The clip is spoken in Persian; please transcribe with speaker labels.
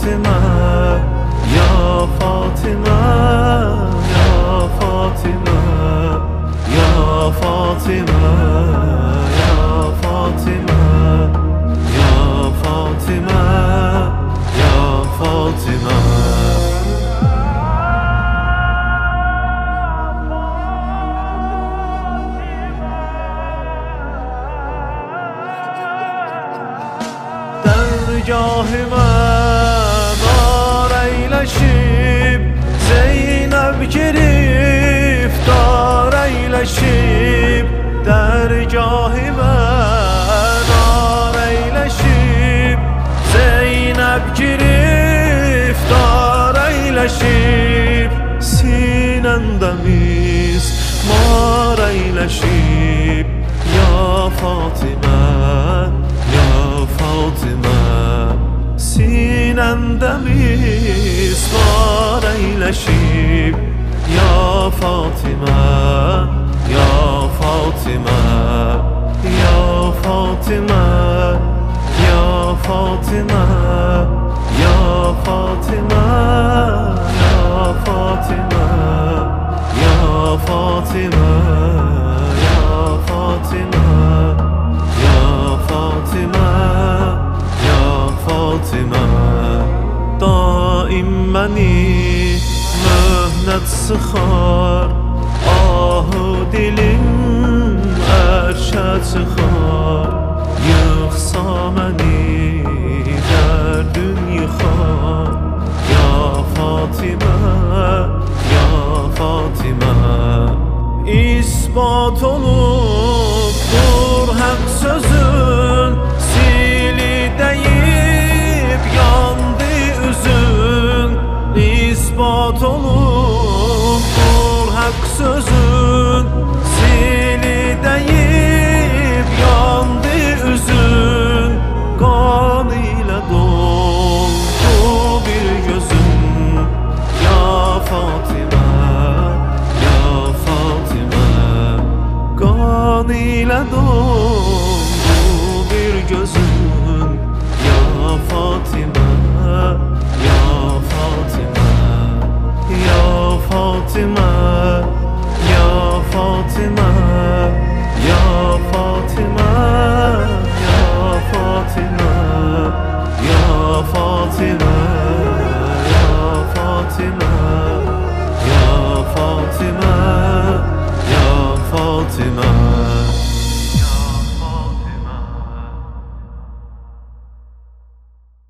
Speaker 1: فاطمه یا فاطمه یا فاطمه یا فاطمه یا فاطمه یا فاطمه یا فاطمه جاه من ایلشیم زینب گرفتار ایلشیم در جاه من ایلشیم زینب گرفتار ایلشیم سینندمیز مار ایلشیم یا فاطمه یا فاطمه سینندمیز مار ایلشیم یا فاطمه یا فاطمه یا فاطمه یا فاطمه یا فاطمه یا فاطمه یا فاطمه یا فاطمه یا فاطمه یا فاطمه دائم منی مهنت سخار آه دلم ارشد سخار یخسا منی در دنیا خار یا فاطمه یا فاطمه اثبات olup dur hak sözün sili deyip yandı üzün İspat olup dur hak sözün sili deyip yandı üzün kan ile doldu bir gözün ya Fatıma ya Fatıma kan ile doldu bir gözün ya Fatıma ya Fatıma ya Fatıma ya Fatıma